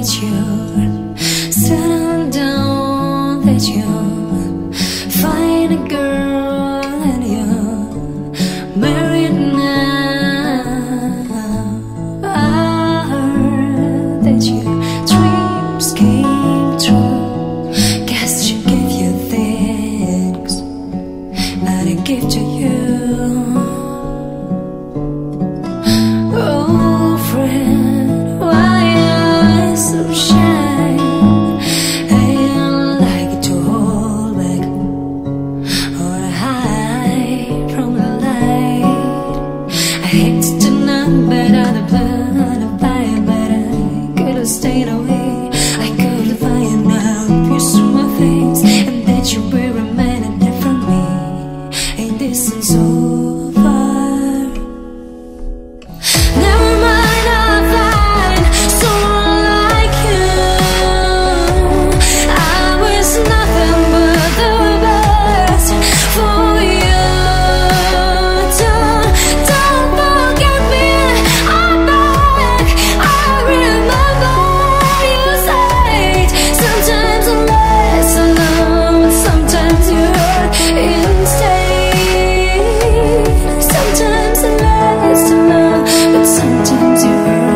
that you're settle down, that you find a girl and you're married now. I heard that your dreams came true. Guess she gave you things I didn't give to you. Oh friend, why are you so shy? I like to hold back or hide from the light. I hate to deny better the blood of fire, but I could have stayed away. I could have find out you saw my face and that you were reminded from me. Ain't this so far? Sometimes you hurt.